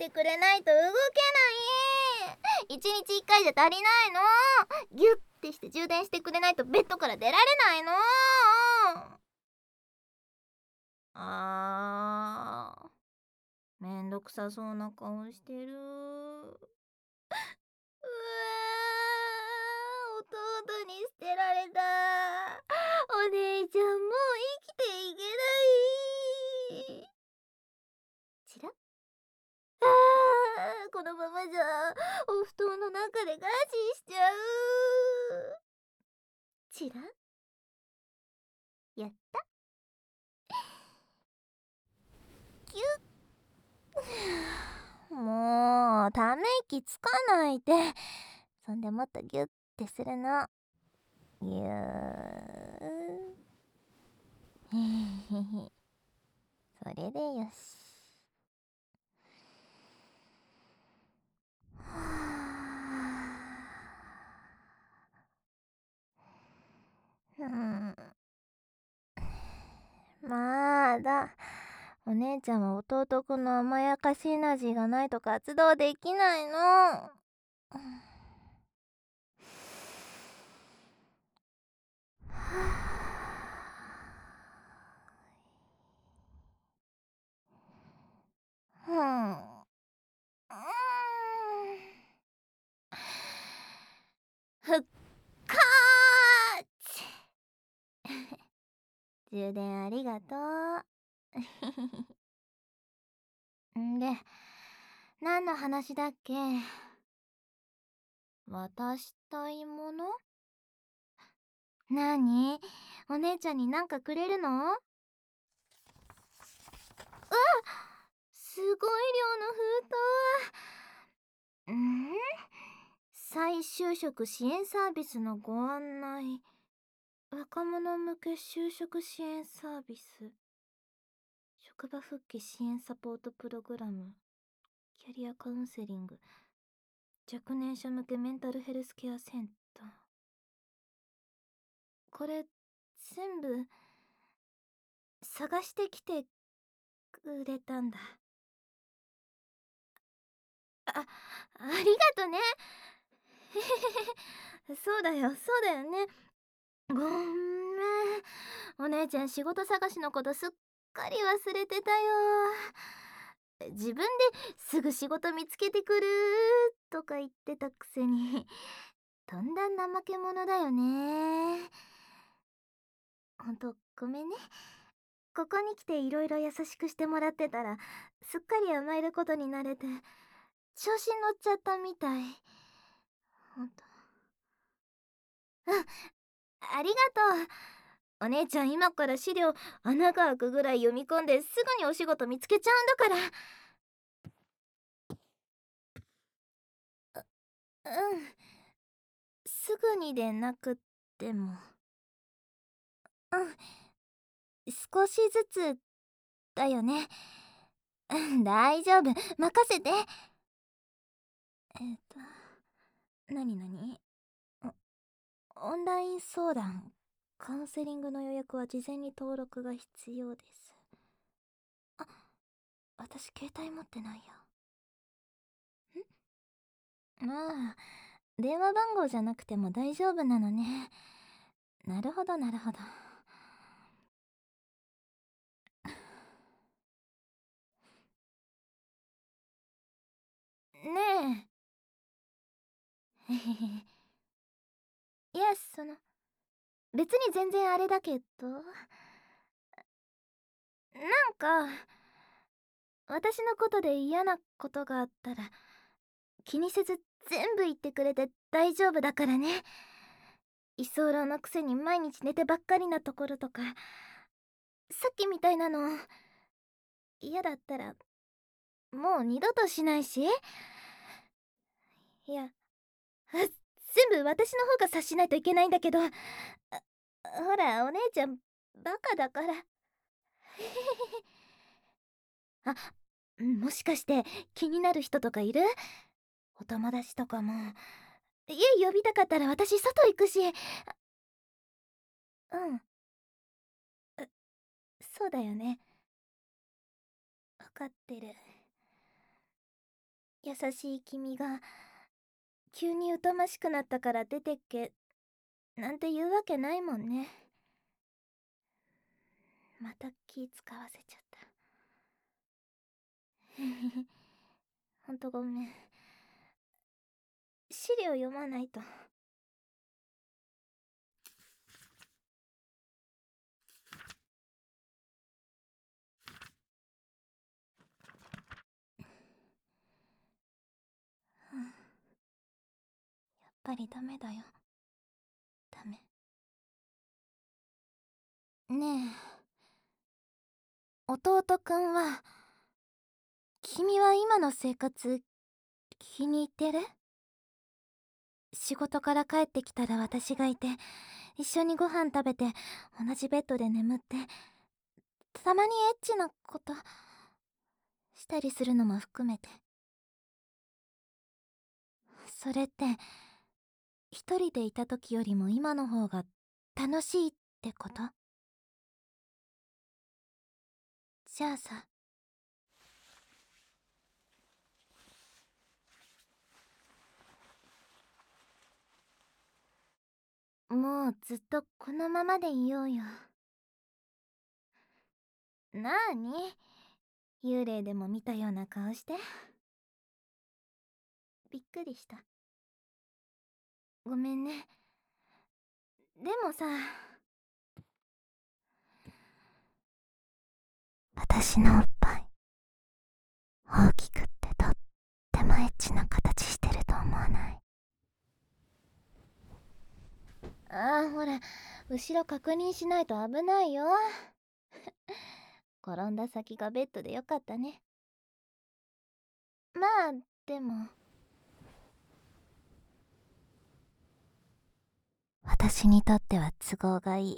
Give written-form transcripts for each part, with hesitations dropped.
してくれないと動けない。一日一回じゃ足りないの。ギュッてして充電してくれないとベッドから出られないの。めんどくさそうな顔してる。弟に捨てられた。お姉ちゃんもう生きていけない。チラッ。このままじゃお布団の中で餓死しちゃう。チラッ。やった。キュッ。もうため息つかないで。そんでもっとギュッてするの。ギュー。へへへ。それでよし。まだお姉ちゃんは弟くんの甘やかしエナジーがないと活動できないの。復活。充電ありがとう。んで、何の話だっけ？渡したいもの？なに？お姉ちゃんになんかくれるの？うわ！すごい量の封筒。再就職支援サービスのご案内。若者向け就職支援サービス。職場復帰支援サポートプログラム。キャリアカウンセリング。若年者向けメンタルヘルスケアセンター。これ全部探してきてくれたんだ。ありがとね。そうだよね。ごめん。お姉ちゃん仕事探しのことすっかり忘れてたよ。自分ですぐ仕事見つけてくるとか言ってたくせにとんだ怠け者だよね。ほんとごめんね。ここに来ていろいろ優しくしてもらってたらすっかり甘えることになれて調子に乗っちゃったみたい。ほんと。ありがとう。お姉ちゃん今から資料穴が開くぐらい読み込んですぐにお仕事見つけちゃうんだから。すぐにでなくっても。少しずつだよね。大丈夫、任せて。なになに？オンライン相談、カウンセリングの予約は事前に登録が必要です。私携帯持ってないや。まあ、電話番号じゃなくても大丈夫なのね。なるほど。ねえ。いや、別に全然あれだけど、なんか、私のことで嫌なことがあったら、気にせず全部言ってくれて大丈夫だからね。居候のくせに毎日寝てばっかりなところとか、さっきみたいなの、嫌だったら、もう二度としないし。いや、全部私の方が察しないといけないんだけど、ほら、お姉ちゃん、バカだから。もしかして気になる人とかいる？お友達とかも。家呼びたかったら私外行くし。うん。そうだよね。わかってる。 優しい君が急に疎ましくなったから出てっけなんて言うわけないもんね。また気使わせちゃった。ほんとごめん。資料読まないと。やっぱりダメだよ。ダメ。ねえ、弟くんは、君は今の生活気に入ってる？仕事から帰ってきたら私がいて、一緒にご飯食べて、同じベッドで眠って、たまにエッチなことしたりするのも含めて。それって一人でいた時よりも今の方が楽しいってこと？じゃあさ、もうずっとこのままでいようよ。なーに、幽霊でも見たような顔して。びっくりした。ごめんね。でもさ、私のおっぱい大きくってとってもエッチな形してると思わない？ああ、ほら、後ろ確認しないと危ないよ。転んだ先がベッドでよかったね。まあ、でも私にとっては都合がいい。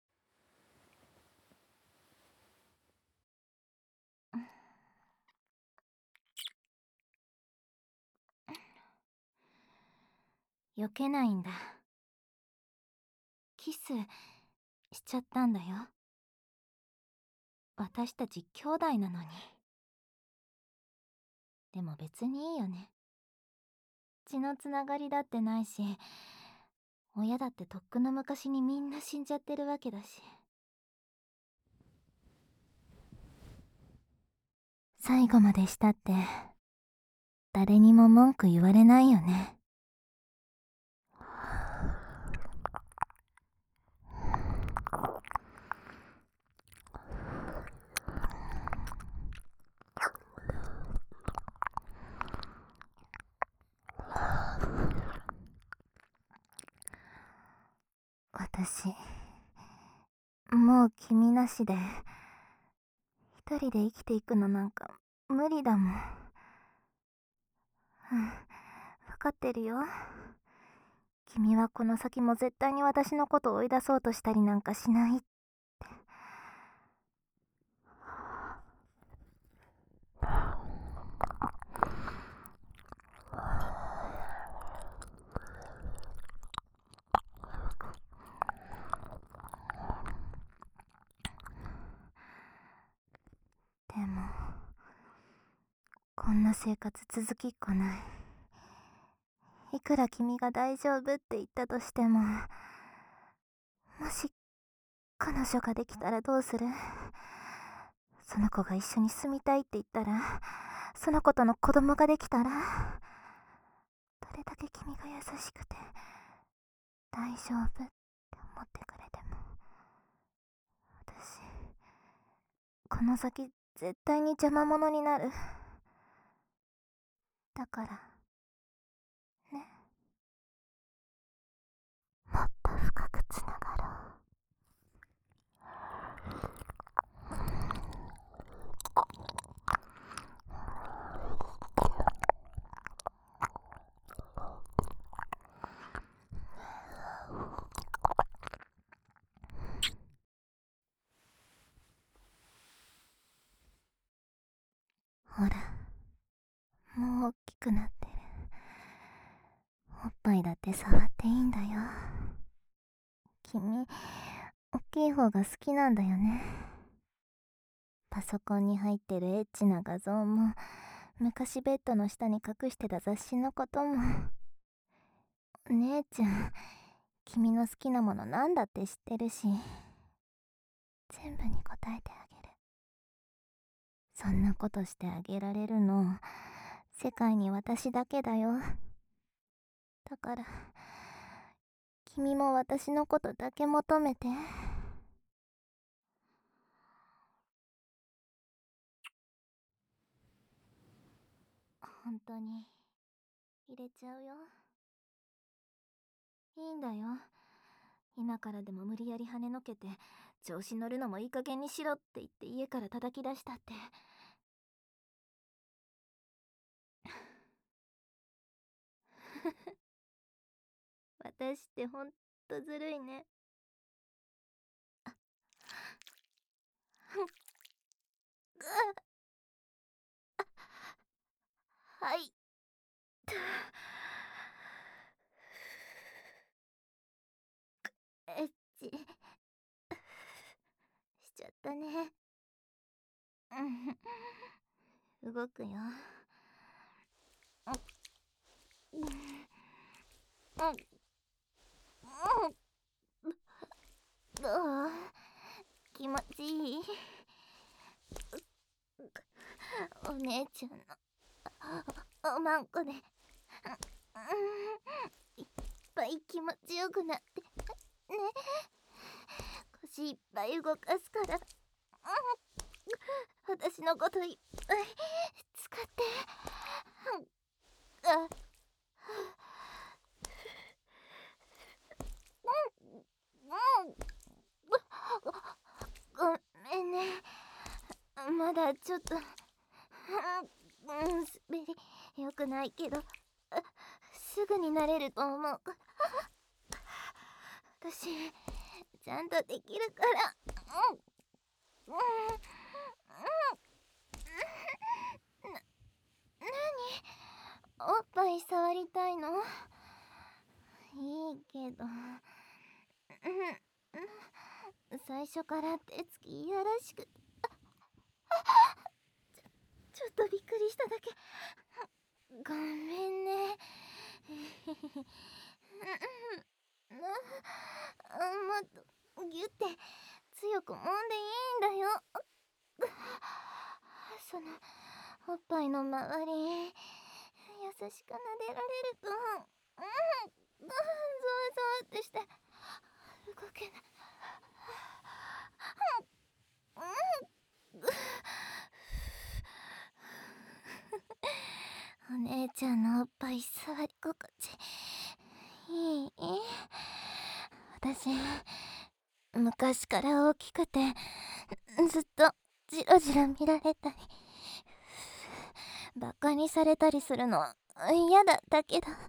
避けないんだ。キスしちゃったんだよ。私たち兄弟なのに。でも別にいいよね。血のつながりだってないし、親だってとっくの昔にみんな死んじゃってるわけだし。最後までしたって誰にも文句言われないよね。私もう君なしで一人で生きていくのなんか無理だもん。分かってるよ。君はこの先も絶対に私のことを追い出そうとしたりなんかしないって。でもこんな生活続きっこない。いくら君が大丈夫って言ったとしても、もし彼女ができたらどうする？その子が一緒に住みたいって言ったら、その子との子供ができたら、どれだけ君が優しくて大丈夫って思ってくれても、私この先絶対に邪魔者になる。だからね、もっと深くつながろう。ほら、もう大きくなってる。おっぱいだって触っていいんだよ。君、大きい方が好きなんだよね。パソコンに入ってるエッチな画像も昔ベッドの下に隠してた雑誌のことも。姉ちゃん、君の好きなものなんだって知ってるし、全部に答えてあげる。そんなことしてあげられるの、世界に私だけだよ。だから、君も私のことだけ求めて。本当に入れちゃうよ。いいんだよ。今からでも無理やり跳ねのけて調子乗るのもいい加減にしろって言って家から叩き出したって。私ってほんとずるいね。はい。エッチしちゃったね。動くよ。どう？気持ちいい？お姉ちゃんのおまんこでいっぱい気持ちよくなってね。腰いっぱい動かすから私のこといっぱい使って。あごめんね。まだちょっと滑りよくないけどすぐになれると思う。私ちゃんとできるから。おっぱい触りたいの？いいけど最初から手つきいやらしくてちょっとびっくりしただけ。ごめんね。もっとギュって強く揉んでいいんだよ。そのおっぱいの周り優しく撫でられるとゾワゾワってして動けない。お姉ちゃんのおっぱい触り心地いい？私昔から大きくてずっとジロジロ見られたりバカにされたりするの嫌だったけど、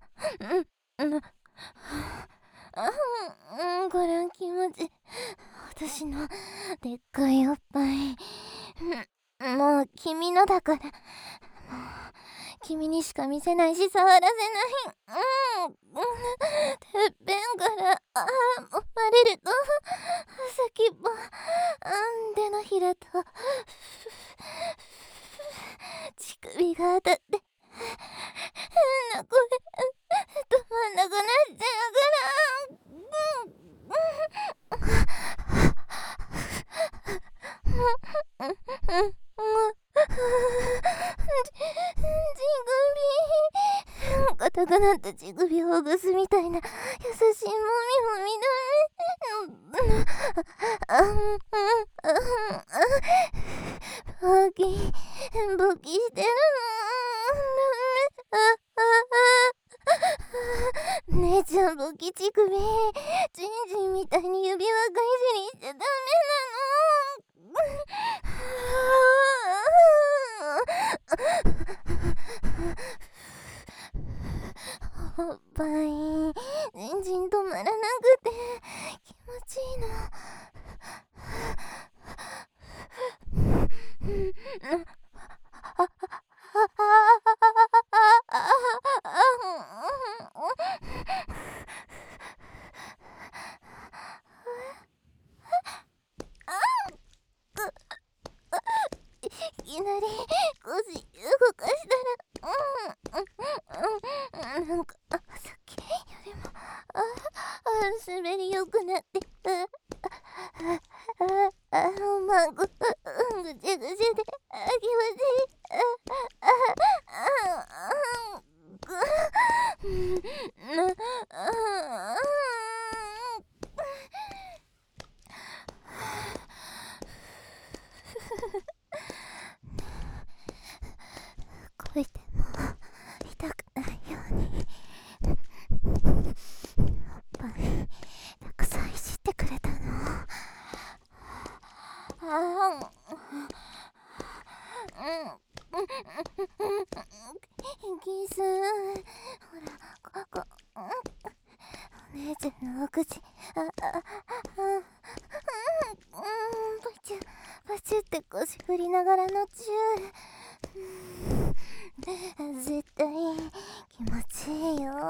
これ気持ち。私のでっかいおっぱいもう君のだから、もう君にしか見せないし触らせない。てっぺんからもまれると先っぽ手のひらと乳首が当たって変な声止まんなくなっちゃうから。硬くなった乳首をほぐすみたいな優しいもみもみだね。ボキしてるの。姉ちゃんボキ乳首ジンジンみたいに指輪がいじりしちゃダメなの。おっぱい全然止まらなくて気持ちいいの。いきなり腰動かしたらキス、ほら、お姉ちゃんのお口、パチュって腰振りながらのチュー、絶対気持ちいいよ。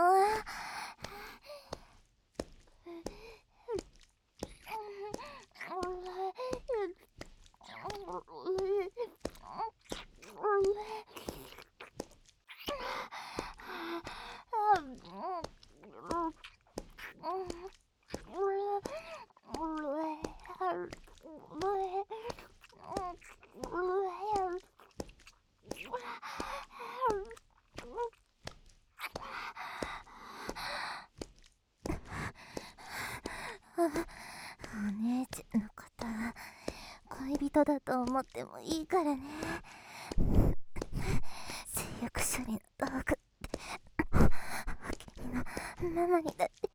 お姉ちゃんのこと恋人だと思ってもいいからね。性欲処理の道具君のママにだって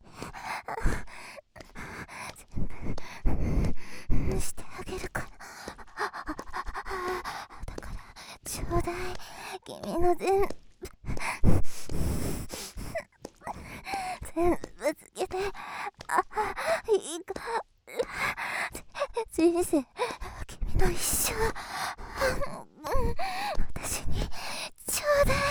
全部してあげるから。だからちょうだい、君の全部つけて、いいか、人生君の一生、私にちょうだい。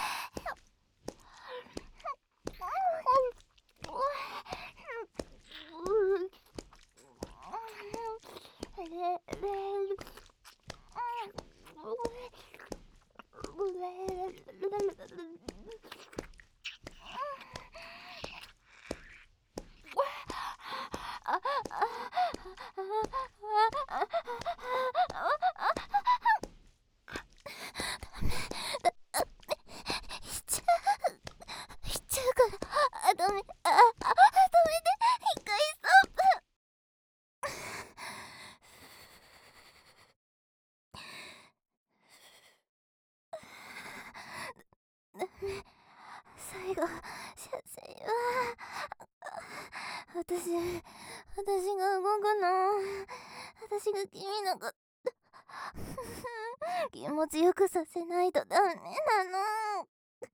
ダメで、一回ストップ。ダメ、最後射精は私が動くの。私が君のこと気持ちよくさせないとダメなの。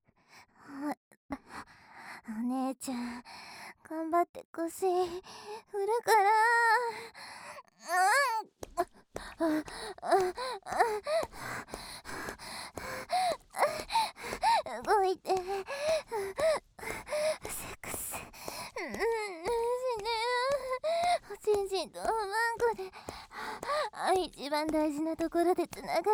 お姉ちゃん、頑張って腰振るから。動いて、セックス、死ねよ。おちんちんとおまんこで一番大事なところでつながってるよ。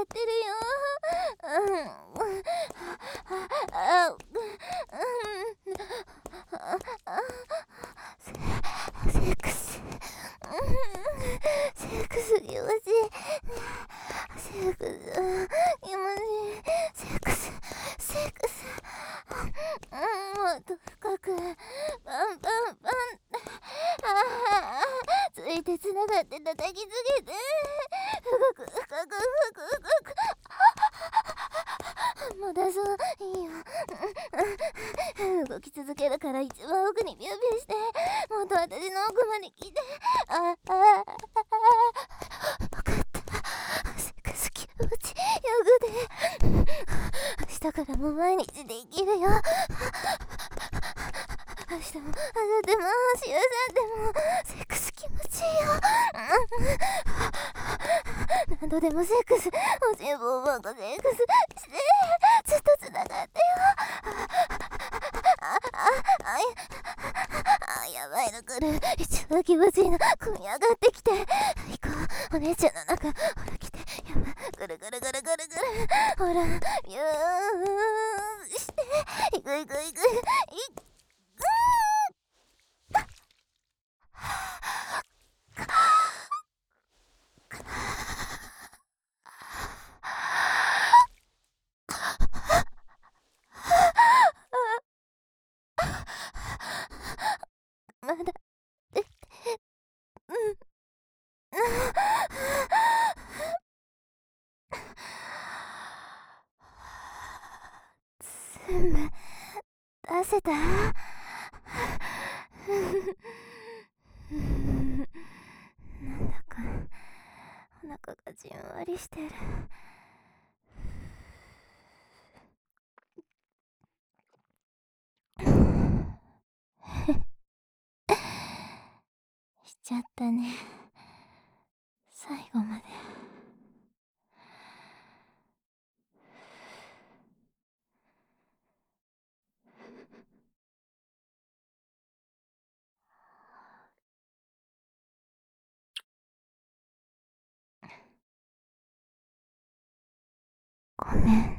セックス、セックス気持ちいい。セックス気持ちいい。セックス、もっと深く、パンパンパン、ついてつながって叩きつけて、深くもうだそう、いいよ。動き続けるから一番奥にビュービューして、もっと私の奥まで来て。分かった。セックス気持ちよくで、明日からも毎日できるよ。明日も明後日も週3でもセックス気持ちいいよ。何度でもセックス、おちんぽをバンコセックスして、ずっとつながってよ。やばいの来る。一番気持ちいいの組み上がってきて、行こう。お姉ちゃんの中、ほら来て、やばい、ぐるぐるぐるぐるぐる、ほらビューして、行く行く行く行く。まだできて、全部出せた。なんだかお腹がじんわりしてる。 しちゃったね。最後まで。ごめんね。